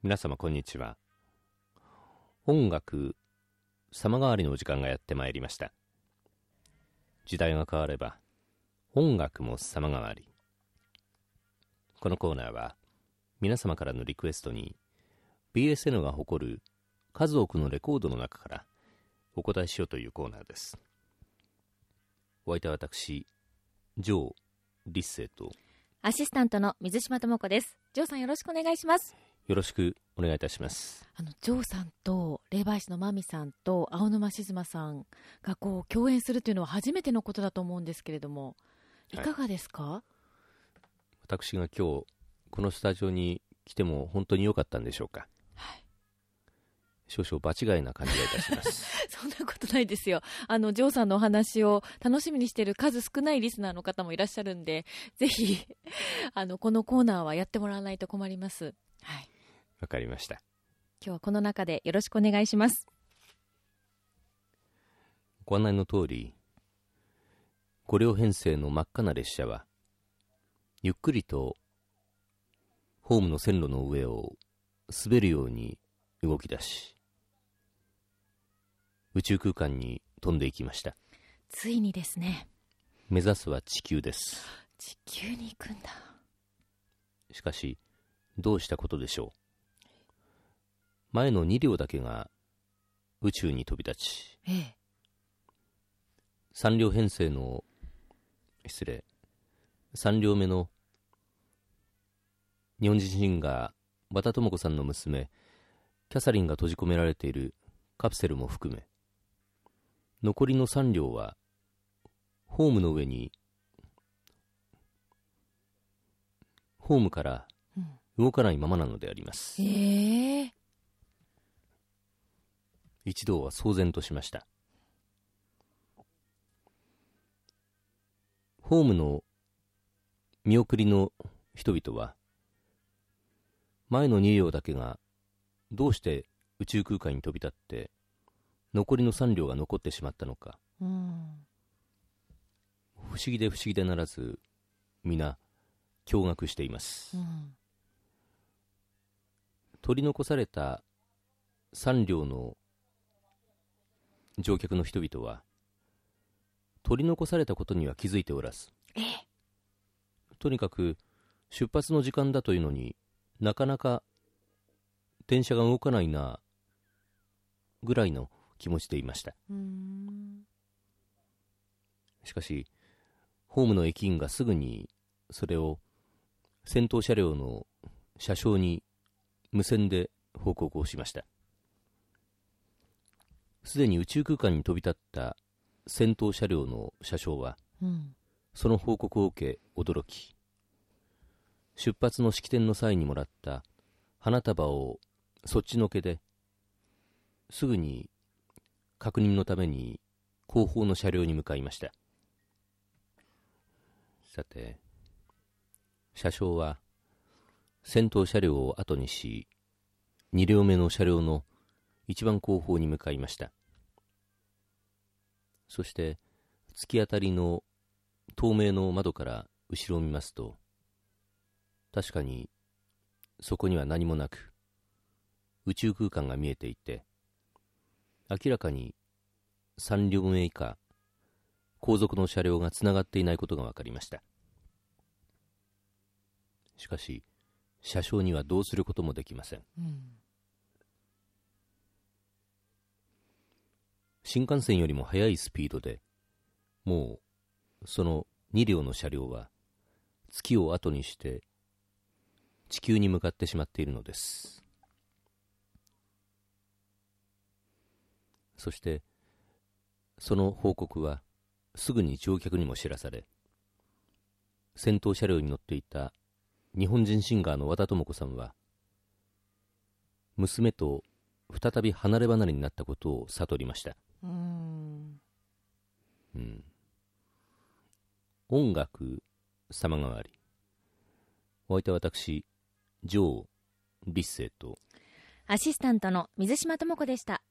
皆様こんにちは。音楽様変わりのお時間がやってまいりました。時代が変われば音楽も様変わり。このコーナーは皆様からのリクエストに BSN が誇る数多くのレコードの中からお答えしようというコーナーです。お相手は私ジョー・リッセイとアシスタントの水島智子です。ジョーさんよろしくお願いします。 よろしくお願いいたします。 ジョーさんと霊媒師のマミさんと青沼静馬さんが共演するというのは初めてのことだと思うんですけれども、いかがですか？ はい、私が今日このスタジオに来ても本当に良かったんでしょうか？ はい、 少々場違いな感じがいたしますそんなことないですよ。ジョーさんのお話を楽しみにしている数少ないリスナーの方もいらっしゃるんで、ぜひこのコーナーはやってもらわないと困ります。はい、 わかりました。 今日はこの中でよろしくお願いします。 ご案内の通り、5両編成の真っ赤な列車はゆっくりとホームの線路の上を滑るように動き出し、宇宙空間に飛んでいきました。 ついにですね。 目指すは地球です。 地球に行くんだ。 しかしどうしたことでしょう。前の2両だけが宇宙に飛び立ち、3両編成の3両目の日本人シンガー和田智子さんの娘キャサリンが閉じ込められているカプセルも含め、残りの3両はホームの上に、ホームから動かないままなのであります。一同は騒然としました。ホームの見送りの人々は、前の2両だけがどうして宇宙空間に飛び立って残りの3両が残ってしまったのか、不思議で不思議でならず皆驚愕しています。取り残された3両の乗客の人々は取り残されたことには気づいておらず、とにかく出発の時間だというのになかなか電車が動かないなぐらいの気持ちでいました。しかしホームの駅員がすぐにそれを先頭車両の車掌に無線で報告をしました。すでに宇宙空間に飛び立った先頭車両の車掌は、その報告を受け驚き、出発の式典の際にもらった花束をそっちのけですぐに確認のために後方の車両に向かいました。さて、車掌は先頭車両を後にし、2両目の車両の一番後方に向かいました。そして突き当たりの透明の窓から後ろを見ますと、確かにそこには何もなく宇宙空間が見えていて、明らかに3両目以下後続の車両がつながっていないことが分かりました。しかし車掌にはどうすることもできません。新幹線よりも速いスピードで、もうその2両の車両は月を後にして地球に向かってしまっているのです。そしてその報告はすぐに乗客にも知らされ、先頭車両に乗っていた日本人シンガーの和田智子さんは娘と再び離れ離れになったことを悟りました。音楽様変わり。お相手は私ジョー・リッセイとアシスタントの水島智子でした。